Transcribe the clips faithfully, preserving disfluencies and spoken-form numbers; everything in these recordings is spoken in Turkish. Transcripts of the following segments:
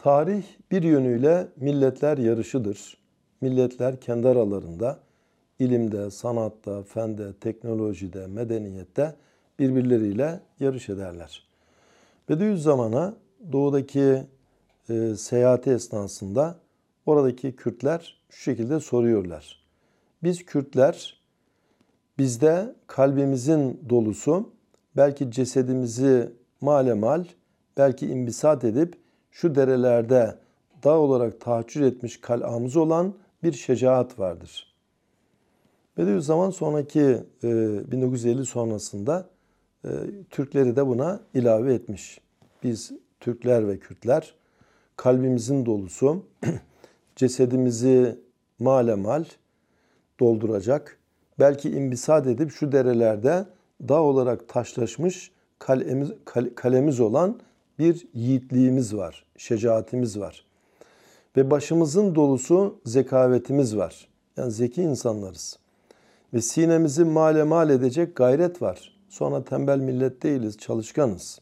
Tarih bir yönüyle milletler yarışıdır. Milletler kendi aralarında ilimde, sanatta, fende, teknolojide, medeniyette birbirleriyle yarış ederler. Bediüzzaman'a doğudaki e, seyahati esnasında oradaki Kürtler şu şekilde soruyorlar. Biz Kürtler, bizde kalbimizin dolusu, belki cesedimizi malemal, belki imbisat edip şu derelerde dağ olarak tahaccür etmiş kal'amız olan bir şecaat vardır. Bediüzzaman sonraki bin dokuz yüz elli sonrasında Türkleri de buna ilave etmiş. Biz Türkler ve Kürtler kalbimizin dolusu, cesedimizi malemal dolduracak, belki imbisat edip şu derelerde dağ olarak taşlaşmış kalemiz, kalemiz olan bir yiğitliğimiz var, şecaatimiz var. Ve başımızın dolusu zekavetimiz var. Yani zeki insanlarız. Ve sinemizi malemal edecek gayret var. Sonra tembel millet değiliz, çalışkanız.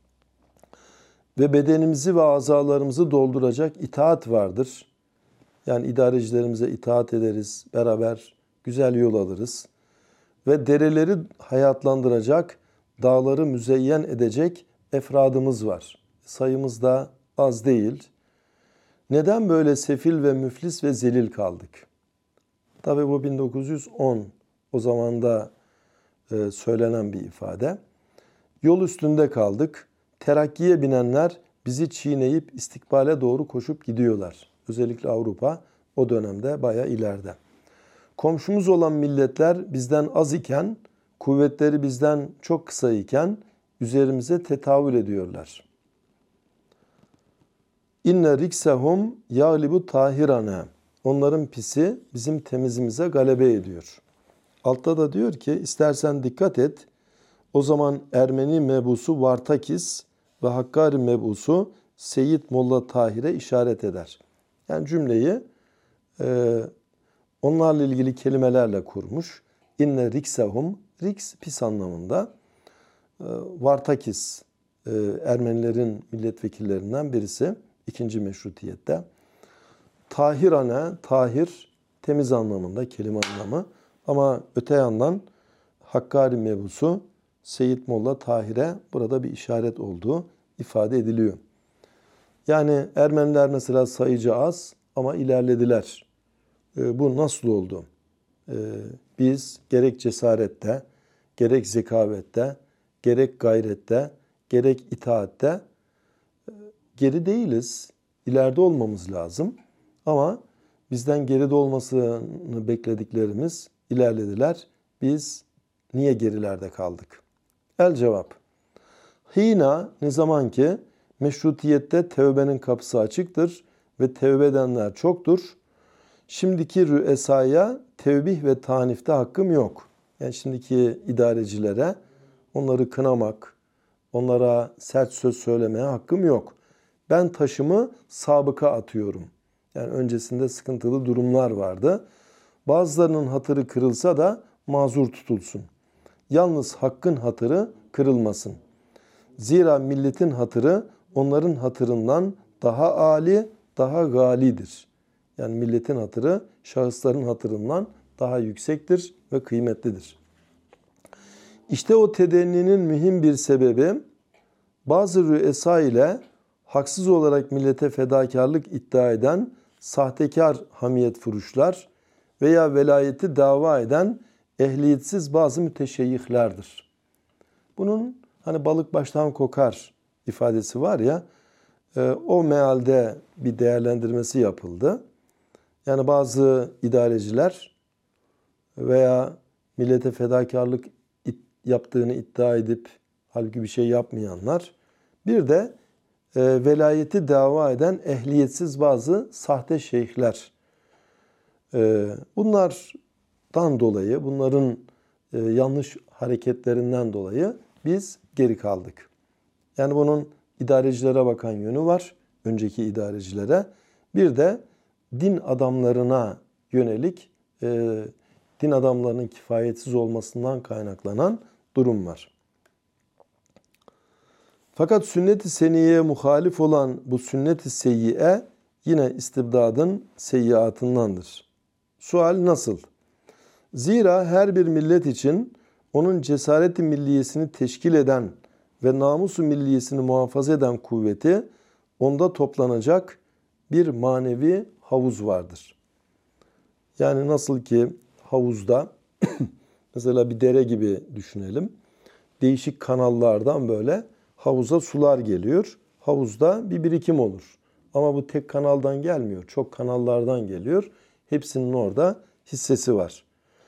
Ve bedenimizi ve azalarımızı dolduracak itaat vardır. Yani idarecilerimize itaat ederiz, beraber güzel yol alırız. Ve dereleri hayatlandıracak, dağları müzeyyen edecek efradımız var. Sayımız da az değil. Neden böyle sefil ve müflis ve zelil kaldık? Tabii bu bin dokuz yüz on o zamanda e, söylenen bir ifade. Yol üstünde kaldık. Terakkiye binenler bizi çiğneyip istikbale doğru koşup gidiyorlar. Özellikle Avrupa o dönemde bayağı ileride. Komşumuz olan milletler bizden az iken, kuvvetleri bizden çok kısa iken üzerimize tetavül ediyorlar. İnne riksehum yâlibu tahirane. Onların pisi bizim temizimize galebe ediyor. Altta da diyor ki istersen dikkat et. O zaman Ermeni mebusu Vartakis ve Hakkari mebusu Seyyid Molla Tahir'e işaret eder. Yani cümleyi e, onlarla ilgili kelimelerle kurmuş. İnne riksehum, riks pis anlamında. E, Vartakis e, Ermenilerin milletvekillerinden birisi. İkinci meşrutiyette. Tahirane, tahir temiz anlamında, kelime anlamı. Ama öte yandan Hakkari mebusu Seyyid Molla Tahir'e burada bir işaret olduğu ifade ediliyor. Yani Ermeniler mesela sayıca az ama ilerlediler. E, bu nasıl oldu? E, biz gerek cesarette, gerek zekavette, gerek gayrette, gerek itaatte e, geri değiliz. İleride olmamız lazım. Ama bizden geride olmasını beklediklerimiz ilerlediler. Biz niye gerilerde kaldık? El cevap. Hina ne zaman ki meşrutiyette tevbenin kapısı açıktır ve tevbe edenler çoktur. Şimdiki rüesaya tevbih ve tanifte hakkım yok. Yani şimdiki idarecilere onları kınamak, onlara sert söz söylemeye hakkım yok. Ben taşımı sabıka atıyorum. Yani öncesinde sıkıntılı durumlar vardı. Bazılarının hatırı kırılsa da mazur tutulsun. Yalnız hakkın hatırı kırılmasın. Zira milletin hatırı onların hatırından daha âli, daha gâlidir. Yani milletin hatırı şahısların hatırından daha yüksektir ve kıymetlidir. İşte o tedenninin mühim bir sebebi bazı rüesa ile haksız olarak millete fedakarlık iddia eden sahtekar hamiyet furuşlar veya velayeti dava eden ehliyetsiz bazı müteşeyyihlerdir. Bunun hani balık baştan kokar ifadesi var ya, o mealde bir değerlendirmesi yapıldı. Yani bazı idareciler veya millete fedakarlık yaptığını iddia edip halbuki bir şey yapmayanlar, bir de e, velayeti dava eden ehliyetsiz bazı sahte şeyhler. E, bunlardan dolayı, bunların e, yanlış hareketlerinden dolayı biz geri kaldık. Yani bunun idarecilere bakan yönü var, önceki idarecilere. Bir de din adamlarına yönelik, e, din adamlarının kifayetsiz olmasından kaynaklanan durum var. Fakat sünnet-i seniyeye muhalif olan bu sünnet-i seyyiye yine istibdadın seyyiatındandır. Sual nasıl? Zira her bir millet için onun cesareti milliyesini teşkil eden ve namusu milliyesini muhafaza eden kuvveti onda toplanacak bir manevi havuz vardır. Yani nasıl ki havuzda mesela bir dere gibi düşünelim. Değişik kanallardan böyle havuza sular geliyor. Havuzda bir birikim olur. Ama bu tek kanaldan gelmiyor. Çok kanallardan geliyor. Hepsinin orada hissesi var.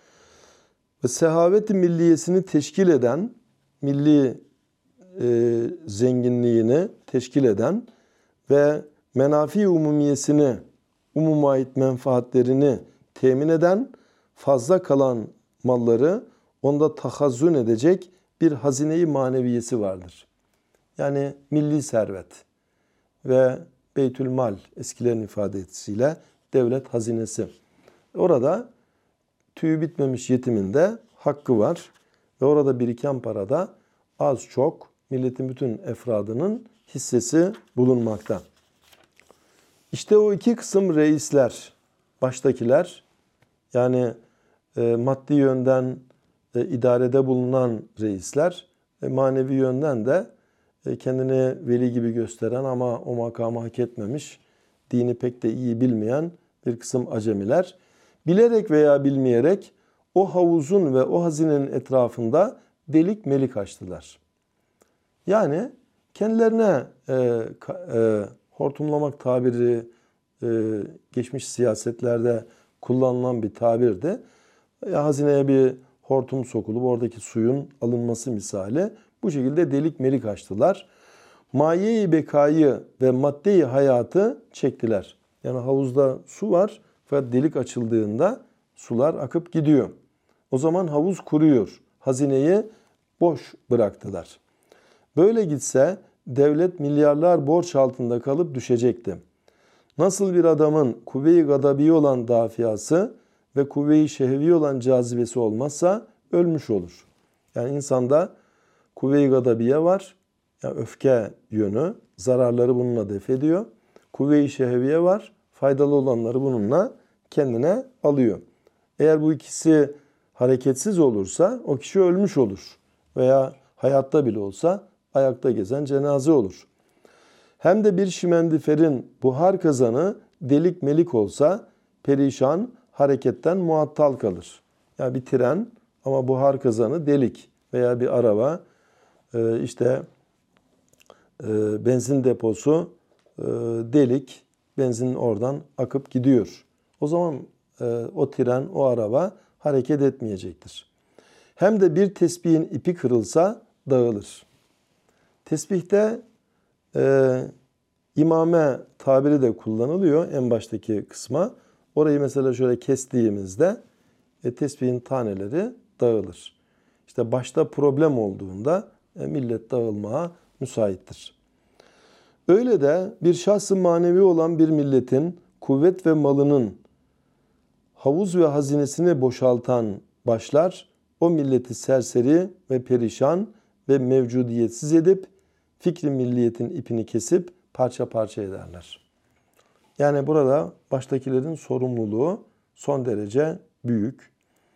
Ve sehavet-i milliyesini teşkil eden, milli e, zenginliğini teşkil eden ve menafi umumiyesini, umuma ait menfaatlerini temin eden, fazla kalan malları onda tahazzün edecek bir hazine-i maneviyesi vardır. Yani milli servet ve beytülmal eskilerin ifadesiyle devlet hazinesi. Orada tüyü bitmemiş yetimin de hakkı var ve orada biriken parada az çok milletin bütün efradının hissesi bulunmakta. İşte o iki kısım reisler, baştakiler yani e, maddi yönden e, idarede bulunan reisler, e, manevi yönden de e, kendini veli gibi gösteren ama o makamı hak etmemiş, dini pek de iyi bilmeyen bir kısım acemiler, bilerek veya bilmeyerek o havuzun ve o hazinenin etrafında delik melik açtılar. Yani kendilerine e, e, hortumlamak tabiri e, geçmiş siyasetlerde kullanılan bir tabirdi. E, hazineye bir hortum sokulup oradaki suyun alınması misali bu şekilde delik melik açtılar. Maye-i bekayı ve madde-i hayatı çektiler. Yani havuzda su var fakat delik açıldığında sular akıp gidiyor. O zaman havuz kuruyor. Hazineyi boş bıraktılar. Böyle gitse devlet milyarlar borç altında kalıp düşecekti. Nasıl bir adamın kuvve-i gadabi olan dafiası ve kuvve-i şehvi olan cazibesi olmazsa ölmüş olur. Yani insanda kuvve-i gadabiye var. Yani öfke yönü, zararları bununla def ediyor. Kuvve-i şehviye var. Faydalı olanları bununla kendine alıyor. Eğer bu ikisi hareketsiz olursa o kişi ölmüş olur. Veya hayatta bile olsa ayakta gezen cenaze olur. Hem de bir şimendiferin buhar kazanı delik melik olsa perişan hareketten muattal kalır. Yani bir tren ama buhar kazanı delik veya bir araba işte benzin deposu delik, benzin oradan akıp gidiyor. O zaman o tren, o araba hareket etmeyecektir. Hem de bir tesbihin ipi kırılsa dağılır. Tesbihte e, imame tabiri de kullanılıyor en baştaki kısma. Orayı mesela şöyle kestiğimizde e, tesbihin taneleri dağılır. İşte başta problem olduğunda e, millet dağılmaya müsaittir. Öyle de bir şahs-ı manevi olan bir milletin kuvvet ve malının havuz ve hazinesini boşaltan başlar, o milleti serseri ve perişan ve mevcudiyetsiz edip fikri milliyetin ipini kesip parça parça ederler. Yani burada baştakilerin sorumluluğu son derece büyük.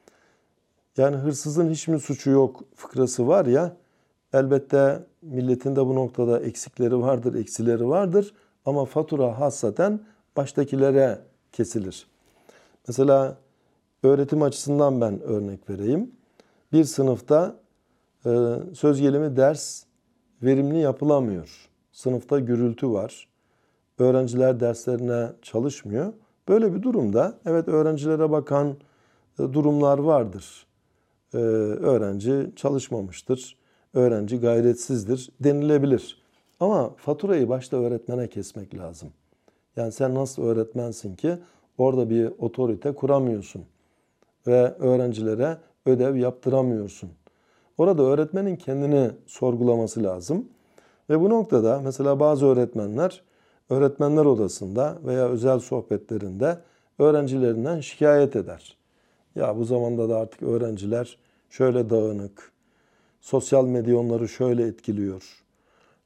Yani hırsızın hiç mi suçu yok fıkrası var ya, elbette milletin de bu noktada eksikleri vardır, eksileri vardır ama fatura hassaten baştakilere kesilir. Mesela öğretim açısından ben örnek vereyim. Bir sınıfta e, söz gelimi ders verimli yapılamıyor. Sınıfta gürültü var. Öğrenciler derslerine çalışmıyor. Böyle bir durumda evet öğrencilere bakan e, durumlar vardır. E, öğrenci çalışmamıştır. Öğrenci gayretsizdir denilebilir. Ama faturayı başta öğretmene kesmek lazım. Yani sen nasıl öğretmensin ki orada bir otorite kuramıyorsun ve öğrencilere ödev yaptıramıyorsun. Orada öğretmenin kendini sorgulaması lazım. Ve bu noktada mesela bazı öğretmenler öğretmenler odasında veya özel sohbetlerinde öğrencilerinden şikayet eder. Ya bu zamanda da artık öğrenciler şöyle dağınık, sosyal medya onları şöyle etkiliyor.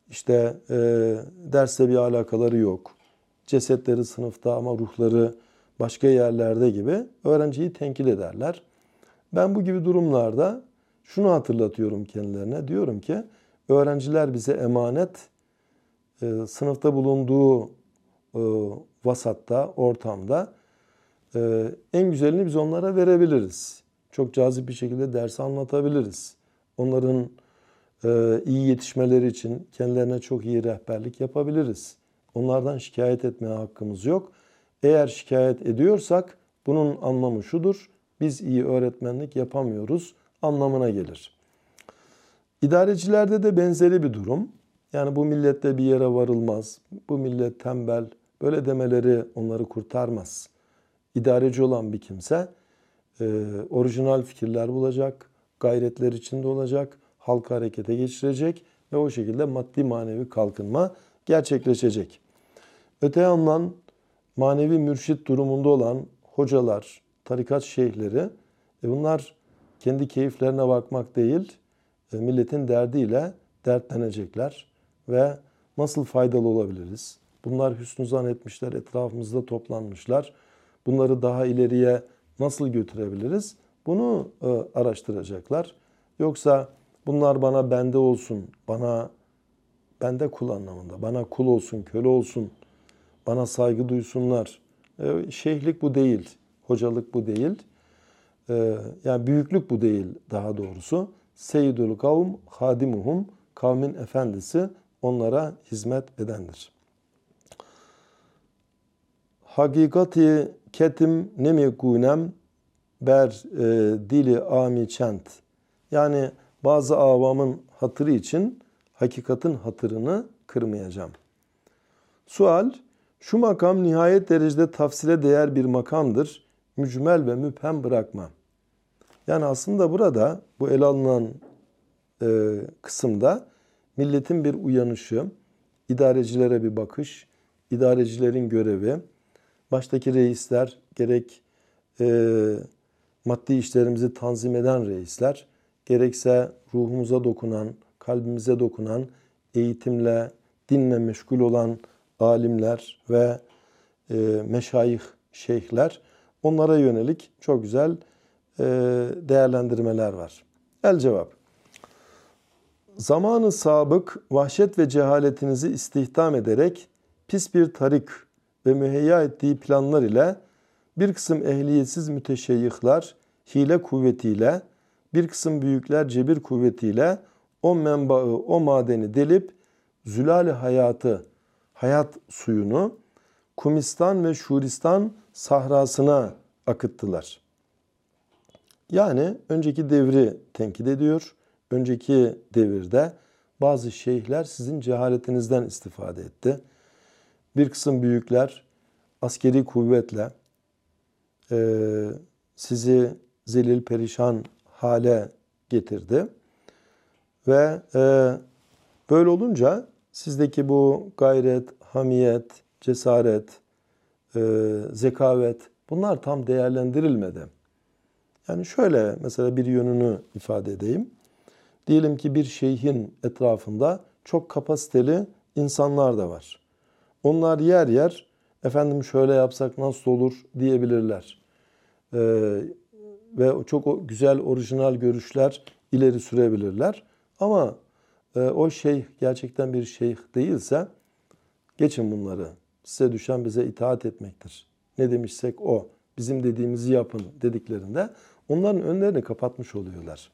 İşte e, dersle bir alakaları yok. Cesetleri sınıfta ama ruhları başka yerlerde gibi öğrenciyi tenkit ederler. Ben bu gibi durumlarda şunu hatırlatıyorum kendilerine. Diyorum ki öğrenciler bize emanet, e, sınıfta bulunduğu e, vasatta, ortamda e, en güzelini biz onlara verebiliriz. Çok cazip bir şekilde dersi anlatabiliriz. Onların e, iyi yetişmeleri için kendilerine çok iyi rehberlik yapabiliriz. Onlardan şikayet etmeye hakkımız yok. Eğer şikayet ediyorsak bunun anlamı şudur: biz iyi öğretmenlik yapamıyoruz anlamına gelir. İdarecilerde de benzeri bir durum. Yani bu millette bir yere varılmaz, bu millet tembel, böyle demeleri onları kurtarmaz. İdareci olan bir kimse e, orijinal fikirler bulacak, gayretler içinde olacak, halkı harekete geçirecek ve o şekilde maddi manevi kalkınma gerçekleşecek. Öte yandan manevi mürşit durumunda olan hocalar, tarikat şeyhleri, e bunlar kendi keyiflerine bakmak değil, e, milletin derdiyle dertlenecekler ve nasıl faydalı olabiliriz? Bunlar hüsnü zan etmişler, etrafımızda toplanmışlar. Bunları daha ileriye nasıl götürebiliriz? Bunu e, araştıracaklar. Yoksa bunlar bana bende olsun, bana bende kul anlamında, bana kul olsun, köle olsun, bana saygı duysunlar. E, şeyhlik bu değil, hocalık bu değil. E, yani büyüklük bu değil daha doğrusu. Seyyidül kavm hadimuhum, kavmin efendisi onlara hizmet edendir. Hakikati ketim nemi gunem ber e, dili ami çent. Yani bazı avamın hatırı için hakikatin hatırını kırmayacağım. Sual: şu makam nihayet derecede tafsile değer bir makamdır. Mücmel ve müphem bırakma. Yani aslında burada bu ele alınan e, kısımda milletin bir uyanışı, idarecilere bir bakış, idarecilerin görevi, baştaki reisler, gerek e, maddi işlerimizi tanzim eden reisler, gerekse ruhumuza dokunan, kalbimize dokunan, eğitimle, dinle meşgul olan alimler ve e, meşayih, şeyhler, onlara yönelik çok güzel e, değerlendirmeler var. El cevap: zamanı sabık vahşet ve cehaletinizi istihdam ederek pis bir tarik ve müheyya ettiği planlar ile bir kısım ehliyetsiz müteşeyyihler hile kuvvetiyle, bir kısım büyükler cebir kuvvetiyle o menbaı, o madeni delip zülal-i hayatı, hayat suyunu Kumistan ve Şuristan sahrasına akıttılar. Yani önceki devri tenkit ediyor. Önceki devirde bazı şeyhler sizin cehaletinizden istifade etti. Bir kısım büyükler askeri kuvvetle e, sizi zelil perişan hale getirdi. Ve e, böyle olunca sizdeki bu gayret, hamiyet, cesaret, e, zekavet bunlar tam değerlendirilmedi. Yani şöyle mesela bir yönünü ifade edeyim. Diyelim ki bir şeyhin etrafında çok kapasiteli insanlar da var. Onlar yer yer efendim şöyle yapsak nasıl olur diyebilirler. Ee, ve çok güzel orijinal görüşler ileri sürebilirler. Ama e, o şeyh gerçekten bir şeyh değilse geçin bunları. Size düşen bize itaat etmektir. Ne demişsek o. Bizim dediğimizi yapın dediklerinde onların önlerini kapatmış oluyorlar.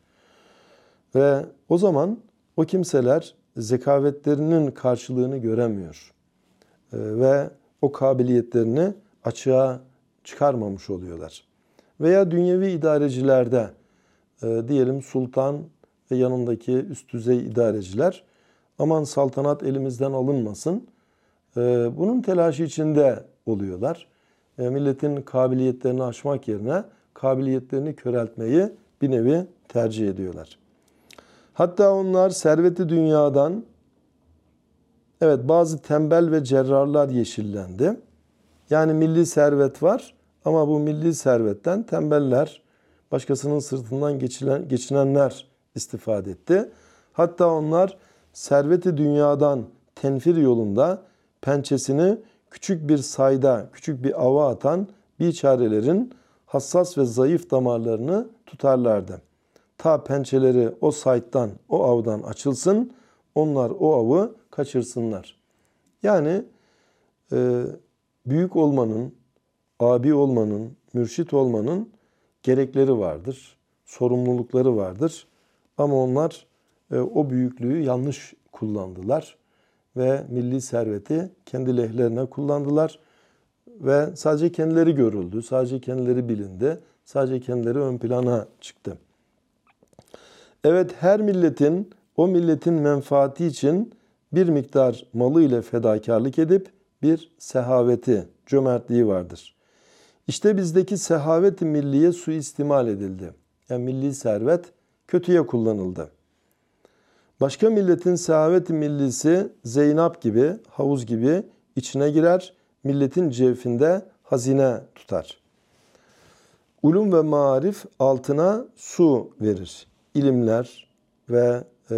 Ve o zaman o kimseler zekavetlerinin karşılığını göremiyor. Ee, ve o kabiliyetlerini açığa çıkarmamış oluyorlar. Veya dünyevi idarecilerde e, diyelim sultan ve yanındaki üst düzey idareciler aman saltanat elimizden alınmasın. E, bunun telaşı içinde oluyorlar. E, milletin kabiliyetlerini aşmak yerine kabiliyetlerini köreltmeyi bir nevi tercih ediyorlar. Hatta onlar serveti dünyadan, evet bazı tembel ve cerrarlar yeşillendi. Yani milli servet var ama bu milli servetten tembeller, başkasının sırtından geçilen, geçinenler istifade etti. Hatta onlar serveti dünyadan tenfir yolunda pençesini küçük bir sayda, küçük bir ava atan biçarelerin hassas ve zayıf damarlarını tutarlardı. Ta pençeleri o sayttan, o avdan açılsın, onlar o avı kaçırsınlar. Yani e, büyük olmanın, abi olmanın, mürşit olmanın gerekleri vardır, sorumlulukları vardır. Ama onlar e, o büyüklüğü yanlış kullandılar ve milli serveti kendi lehlerine kullandılar ve sadece kendileri görüldü, sadece kendileri bilindi, sadece kendileri ön plana çıktı. Evet, her milletin o milletin menfaati için bir miktar malı ile fedakarlık edip bir sehaveti, cömertliği vardır. İşte bizdeki sehavet-i milliye suistimal edildi. Yani milli servet kötüye kullanıldı. Başka milletin sehavet-i millisi Zeynep gibi, havuz gibi içine girer, milletin cevfinde hazine tutar. Ulum ve marif altına su verir. İlimler ve e,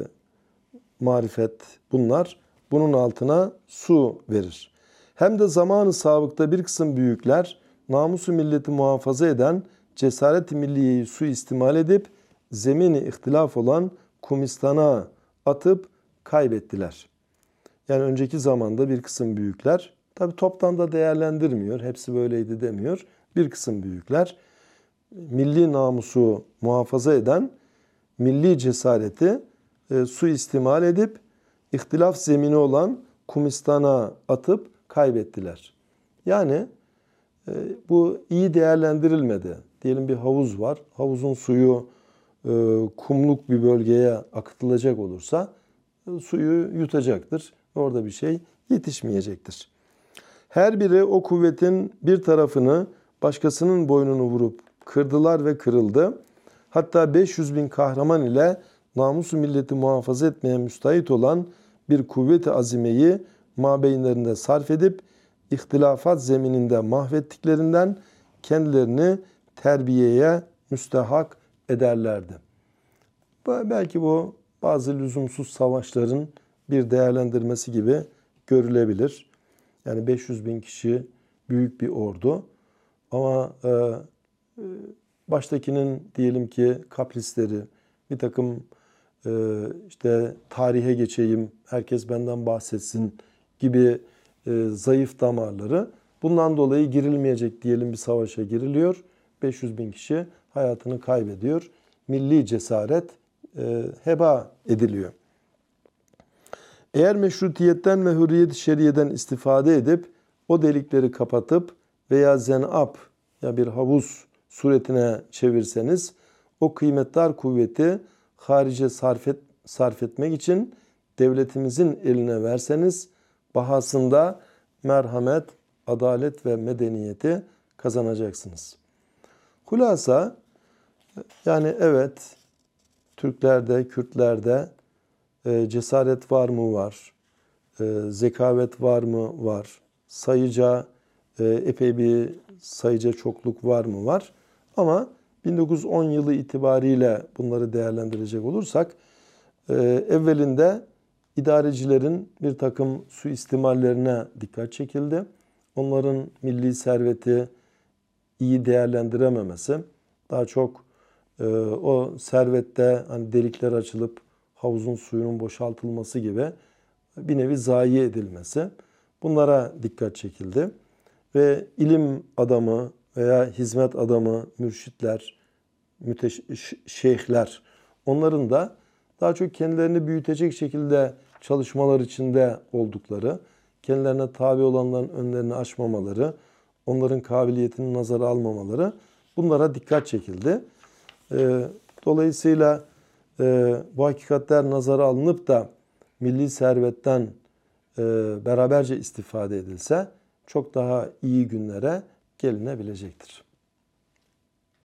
marifet bunlar bunun altına su verir. Hem de zamanı sabıkta bir kısım büyükler namusu milleti muhafaza eden cesaret-i milliyeyi suistimal edip zemini ihtilaf olan Kumistan'a atıp kaybettiler. Yani önceki zamanda bir kısım büyükler, tabi toptan da değerlendirmiyor, hepsi böyleydi demiyor. Bir kısım büyükler milli namusu muhafaza eden milli cesareti e, suistimal edip ihtilaf zemini olan Kumistan'a atıp kaybettiler. Yani e, bu iyi değerlendirilmedi. Diyelim bir havuz var. Havuzun suyu e, kumluk bir bölgeye akıtılacak olursa e, suyu yutacaktır. Orada bir şey yetişmeyecektir. Her biri o kuvvetin bir tarafını başkasının boynunu vurup kırdılar ve kırıldı. Hatta beş yüz bin kahraman ile namusu milleti muhafaza etmeye müstahit olan bir kuvvet-i azimeyi mabeyinlerinde sarf edip ihtilafat zemininde mahvettiklerinden kendilerini terbiyeye müstehak ederlerdi. Belki bu bazı lüzumsuz savaşların bir değerlendirmesi gibi görülebilir. Yani beş yüz bin kişi büyük bir ordu ama e, baştakinin diyelim ki kaprisleri, bir takım e, işte tarihe geçeyim, herkes benden bahsetsin gibi e, zayıf damarları, bundan dolayı girilmeyecek diyelim bir savaşa giriliyor. beş yüz bin kişi hayatını kaybediyor. Milli cesaret e, heba ediliyor. Eğer meşrutiyetten ve hürriyet-i şeriyeden istifade edip o delikleri kapatıp veya zenab ya bir havuz suretine çevirseniz o kıymetdar kuvveti harice sarf, et, sarf etmek için devletimizin eline verseniz bahasında merhamet, adalet ve medeniyeti kazanacaksınız. Hulasa yani evet Türklerde, Kürtlerde e, cesaret var mı? Var. E, zekavet var mı? Var. Sayıca e, epey bir sayıca çokluk var mı? Var. Ama bin dokuz yüz on yılı itibariyle bunları değerlendirecek olursak e, evvelinde idarecilerin bir takım suistimallerine dikkat çekildi. Onların milli serveti iyi değerlendirememesi, daha çok e, o servette hani delikler açılıp havuzun suyunun boşaltılması gibi bir nevi zayi edilmesi, bunlara dikkat çekildi. Ve ilim adamı veya hizmet adamı, mürşitler, müteş- şeyhler, onların da daha çok kendilerini büyütecek şekilde çalışmalar içinde oldukları, kendilerine tabi olanların önlerini açmamaları, onların kabiliyetini nazara almamaları, bunlara dikkat çekildi. Dolayısıyla bu hakikatler nazara alınıp da milli servetten beraberce istifade edilse çok daha iyi günlere gelinebilecektir.